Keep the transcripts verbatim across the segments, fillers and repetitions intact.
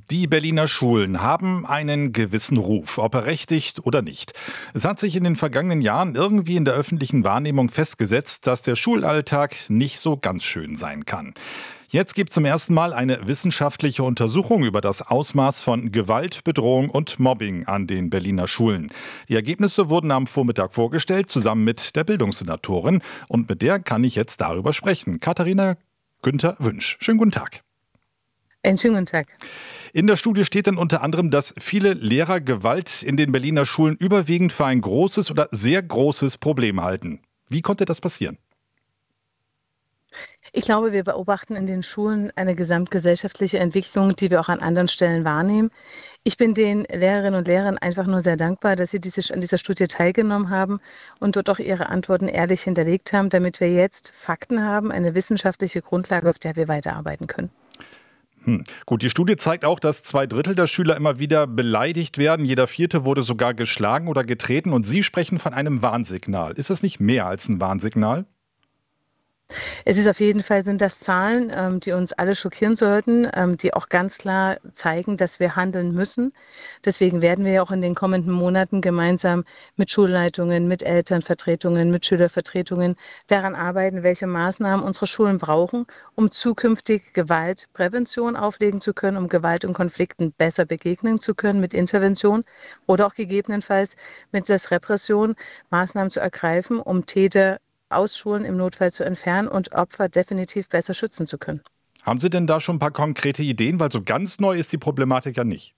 Die Berliner Schulen haben einen gewissen Ruf, ob berechtigt oder nicht. Es hat sich in den vergangenen Jahren irgendwie in der öffentlichen Wahrnehmung festgesetzt, dass der Schulalltag nicht so ganz schön sein kann. Jetzt gibt es zum ersten Mal eine wissenschaftliche Untersuchung über das Ausmaß von Gewalt, Bedrohung und Mobbing an den Berliner Schulen. Die Ergebnisse wurden am Vormittag vorgestellt, zusammen mit der Bildungssenatorin. Und mit der kann ich jetzt darüber sprechen. Katharina Günther-Wünsch. Schönen guten Tag. Einen schönen guten Tag. In der Studie steht dann unter anderem, dass viele Lehrer Gewalt in den Berliner Schulen überwiegend für ein großes oder sehr großes Problem halten. Wie konnte das passieren? Ich glaube, wir beobachten in den Schulen eine gesamtgesellschaftliche Entwicklung, die wir auch an anderen Stellen wahrnehmen. Ich bin den Lehrerinnen und Lehrern einfach nur sehr dankbar, dass sie diese, an dieser Studie teilgenommen haben und dort auch ihre Antworten ehrlich hinterlegt haben, damit wir jetzt Fakten haben, eine wissenschaftliche Grundlage, auf der wir weiterarbeiten können. Hm. Gut, die Studie zeigt auch, dass zwei Drittel der Schüler immer wieder beleidigt werden. Jeder Vierte wurde sogar geschlagen oder getreten. Und Sie sprechen von einem Warnsignal. Ist das nicht mehr als ein Warnsignal? Es ist auf jeden Fall, sind das Zahlen, ähm, die uns alle schockieren sollten, ähm, die auch ganz klar zeigen, dass wir handeln müssen. Deswegen werden wir ja auch in den kommenden Monaten gemeinsam mit Schulleitungen, mit Elternvertretungen, mit Schülervertretungen daran arbeiten, welche Maßnahmen unsere Schulen brauchen, um zukünftig Gewaltprävention auflegen zu können, um Gewalt und Konflikten besser begegnen zu können mit Intervention oder auch gegebenenfalls mit der Repression Maßnahmen zu ergreifen, um Täter aus Schulen im Notfall zu entfernen und Opfer definitiv besser schützen zu können. Haben Sie denn da schon ein paar konkrete Ideen? Weil so ganz neu ist die Problematik ja nicht.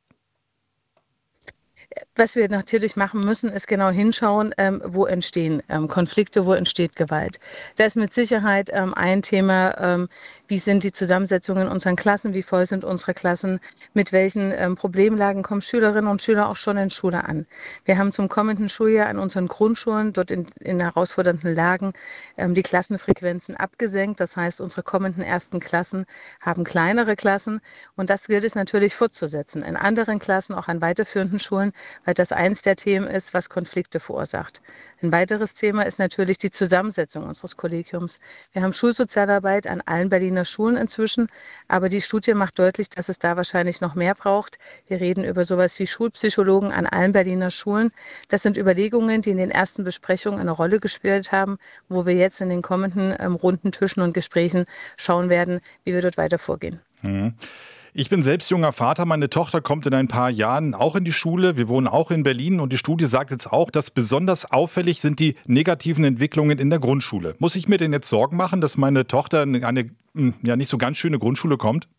Was wir natürlich machen müssen, ist genau hinschauen, ähm, wo entstehen ähm, Konflikte, wo entsteht Gewalt. Da ist mit Sicherheit ähm, ein Thema, ähm, wie sind die Zusammensetzungen in unseren Klassen, wie voll sind unsere Klassen, mit welchen ähm, Problemlagen kommen Schülerinnen und Schüler auch schon in Schule an. Wir haben zum kommenden Schuljahr an unseren Grundschulen, dort in, in herausfordernden Lagen, ähm, die Klassenfrequenzen abgesenkt. Das heißt, unsere kommenden ersten Klassen haben kleinere Klassen und das gilt es natürlich fortzusetzen. In anderen Klassen, auch an weiterführenden Schulen, weil das eins der Themen ist, was Konflikte verursacht. Ein weiteres Thema ist natürlich die Zusammensetzung unseres Kollegiums. Wir haben Schulsozialarbeit an allen Berliner Schulen inzwischen, aber die Studie macht deutlich, dass es da wahrscheinlich noch mehr braucht. Wir reden über sowas wie Schulpsychologen an allen Berliner Schulen. Das sind Überlegungen, die in den ersten Besprechungen eine Rolle gespielt haben, wo wir jetzt in den kommenden ähm, runden Tischen und Gesprächen schauen werden, wie wir dort weiter vorgehen. Mhm. Ich bin selbst junger Vater. Meine Tochter kommt in ein paar Jahren auch in die Schule. Wir wohnen auch in Berlin und die Studie sagt jetzt auch, dass besonders auffällig sind die negativen Entwicklungen in der Grundschule. Muss ich mir denn jetzt Sorgen machen, dass meine Tochter in eine ja nicht so ganz schöne Grundschule kommt?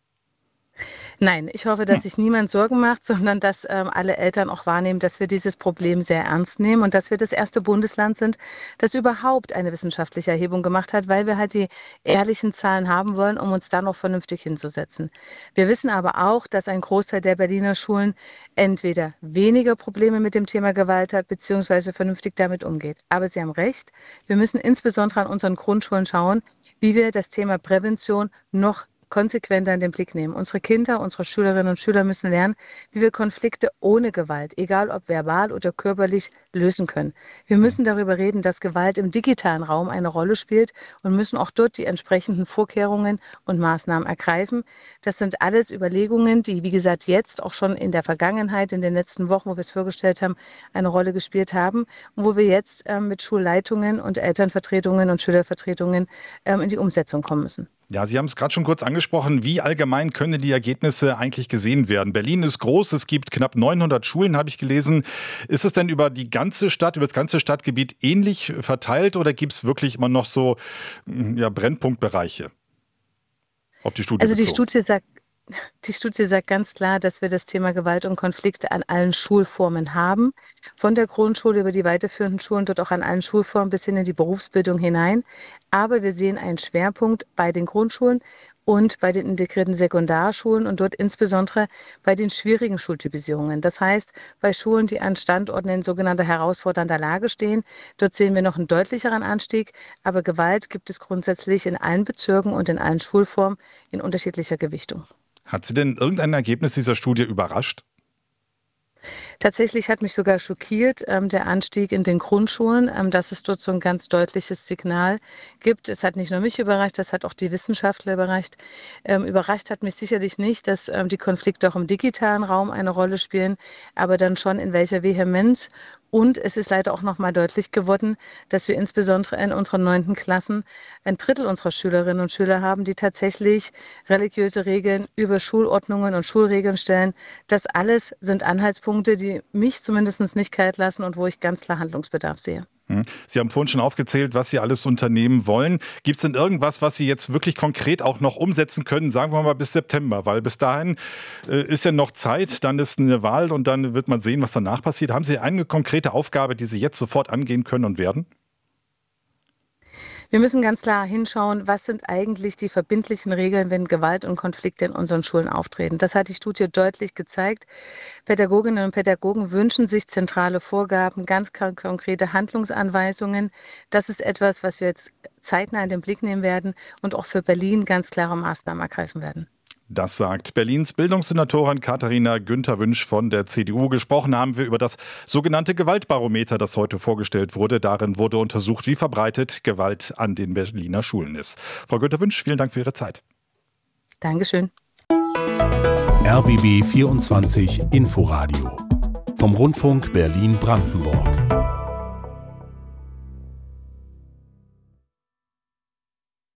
Nein, ich hoffe, dass sich niemand Sorgen macht, sondern dass ähm, alle Eltern auch wahrnehmen, dass wir dieses Problem sehr ernst nehmen und dass wir das erste Bundesland sind, das überhaupt eine wissenschaftliche Erhebung gemacht hat, weil wir halt die ehrlichen Zahlen haben wollen, um uns da noch vernünftig hinzusetzen. Wir wissen aber auch, dass ein Großteil der Berliner Schulen entweder weniger Probleme mit dem Thema Gewalt hat, beziehungsweise vernünftig damit umgeht. Aber Sie haben recht, wir müssen insbesondere an unseren Grundschulen schauen, wie wir das Thema Prävention noch konsequenter in den Blick nehmen. Unsere Kinder, unsere Schülerinnen und Schüler müssen lernen, wie wir Konflikte ohne Gewalt, egal ob verbal oder körperlich, lösen können. Wir müssen darüber reden, dass Gewalt im digitalen Raum eine Rolle spielt und müssen auch dort die entsprechenden Vorkehrungen und Maßnahmen ergreifen. Das sind alles Überlegungen, die, wie gesagt, jetzt auch schon in der Vergangenheit, in den letzten Wochen, wo wir es vorgestellt haben, eine Rolle gespielt haben und wo wir jetzt ähm, mit Schulleitungen und Elternvertretungen und Schülervertretungen ähm, in die Umsetzung kommen müssen. Ja, Sie haben es gerade schon kurz angesprochen. Wie allgemein können die Ergebnisse eigentlich gesehen werden? Berlin ist groß, es gibt knapp neunhundert Schulen, habe ich gelesen. Ist es denn über die ganze Stadt, über das ganze Stadtgebiet ähnlich verteilt oder gibt es wirklich immer noch so ja, Brennpunktbereiche auf die Studie Also die bezogen? Studie sagt, Die Studie sagt ganz klar, dass wir das Thema Gewalt und Konflikte an allen Schulformen haben. Von der Grundschule über die weiterführenden Schulen, dort auch an allen Schulformen bis hin in die Berufsbildung hinein. Aber wir sehen einen Schwerpunkt bei den Grundschulen und bei den integrierten Sekundarschulen und dort insbesondere bei den schwierigen Schultypisierungen. Das heißt, bei Schulen, die an Standorten in sogenannter herausfordernder Lage stehen, dort sehen wir noch einen deutlicheren Anstieg. Aber Gewalt gibt es grundsätzlich in allen Bezirken und in allen Schulformen in unterschiedlicher Gewichtung. Hat Sie denn irgendein Ergebnis dieser Studie überrascht? Tatsächlich hat mich sogar schockiert, ähm, der Anstieg in den Grundschulen, ähm, dass es dort so ein ganz deutliches Signal gibt. Es hat nicht nur mich überrascht, das hat auch die Wissenschaftler überrascht. Ähm, überrascht hat mich sicherlich nicht, dass ähm, die Konflikte auch im digitalen Raum eine Rolle spielen, aber dann schon in welcher Vehemenz. Und es ist leider auch noch mal deutlich geworden, dass wir insbesondere in unseren neunten Klassen ein Drittel unserer Schülerinnen und Schüler haben, die tatsächlich religiöse Regeln über Schulordnungen und Schulregeln stellen. Das alles sind Anhaltspunkte, die mich zumindest nicht kalt lassen und wo ich ganz klar Handlungsbedarf sehe. Hm. Sie haben vorhin schon aufgezählt, was Sie alles unternehmen wollen. Gibt es denn irgendwas, was Sie jetzt wirklich konkret auch noch umsetzen können, sagen wir mal bis September? Weil bis dahin äh, ist ja noch Zeit, dann ist eine Wahl und dann wird man sehen, was danach passiert. Haben Sie eine konkrete Aufgabe, die Sie jetzt sofort angehen können und werden? Wir müssen ganz klar hinschauen, was sind eigentlich die verbindlichen Regeln, wenn Gewalt und Konflikte in unseren Schulen auftreten. Das hat die Studie deutlich gezeigt. Pädagoginnen und Pädagogen wünschen sich zentrale Vorgaben, ganz konkrete Handlungsanweisungen. Das ist etwas, was wir jetzt zeitnah in den Blick nehmen werden und auch für Berlin ganz klare Maßnahmen ergreifen werden. Das sagt Berlins Bildungssenatorin Katharina Günther-Wünsch von der C D U. Gesprochen haben wir über das sogenannte Gewaltbarometer, das heute vorgestellt wurde. Darin wurde untersucht, wie verbreitet Gewalt an den Berliner Schulen ist. Frau Günther-Wünsch, vielen Dank für Ihre Zeit. Dankeschön. R B B vierundzwanzig Inforadio vom Rundfunk Berlin-Brandenburg.